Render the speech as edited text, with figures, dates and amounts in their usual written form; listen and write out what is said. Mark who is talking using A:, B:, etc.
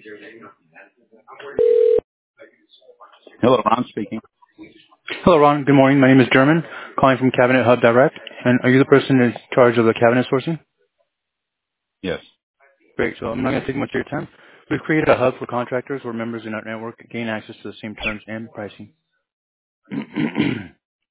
A: Hello, Ron speaking.
B: Hello, Ron. Good morning. My name is German, calling from Cabinet Hub Direct. And are you the person in charge of the cabinet sourcing?
A: Yes.
B: Great. So I'm not going to take much of your time. We've created a hub for contractors where members in our network gain access to the same terms and pricing.